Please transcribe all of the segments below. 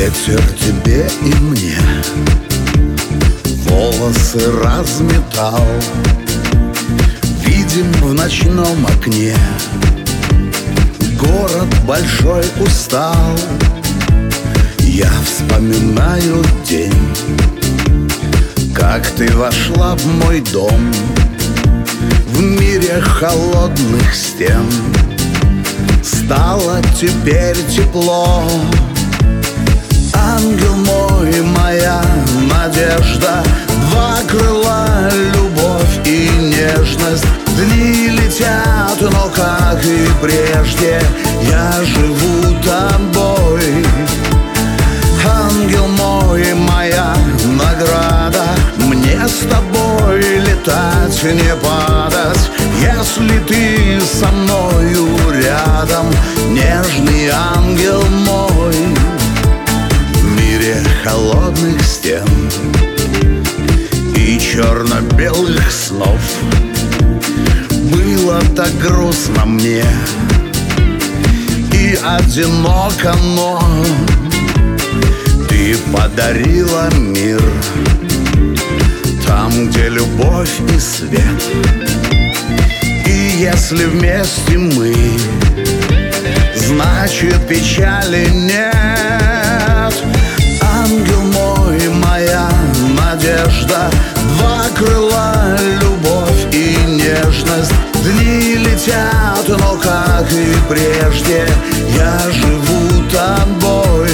Ветер тебе и мне волосы разметал. Видим в ночном окне город большой устал. Я вспоминаю день, как ты вошла в мой дом. В мире холодных стен стало теперь тепло. Ангел мой, моя надежда, два крыла, любовь и нежность. Дни летят, но как и прежде я живу тобой. Ангел мой, моя награда, мне с тобой летать, не падать, если ты со мною рядом, нежный ангел мой. В мире холодных стен и черно-белых снов было так грустно мне и одиноко, но ты подарила мир, там, где любовь и свет. И если вместе мы, значит печали нет. Ангел мой, моя надежда, два крыла, любовь и нежность. Дни летят, но как и прежде я живу тобой.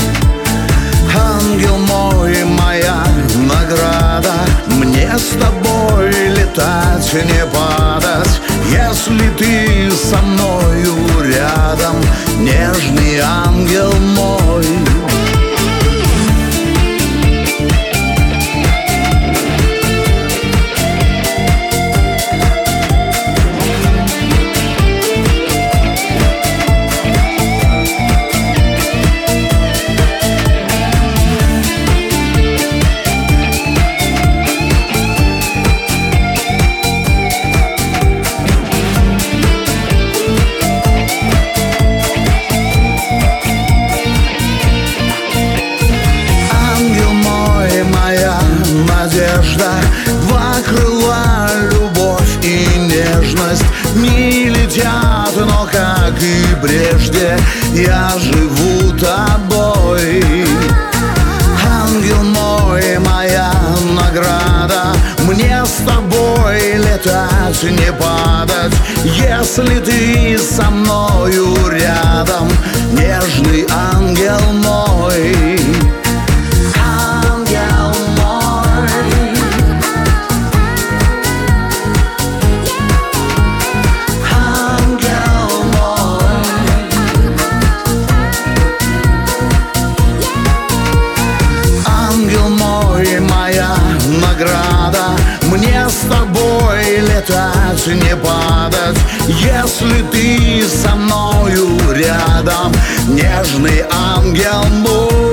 Ангел мой, моя награда, мне с тобой летать, не падать, если ты со мною рядом, нежный ангел мой. Надежда, два крыла, любовь и нежность. Дни летят, но как и прежде я живу тобой. Ангел мой, моя награда, мне с тобой летать, не падать, если ты со мною рядом, нежный ангел мой. Награда, мне с тобой летать, не падать, если ты со мною рядом, нежный ангел мой.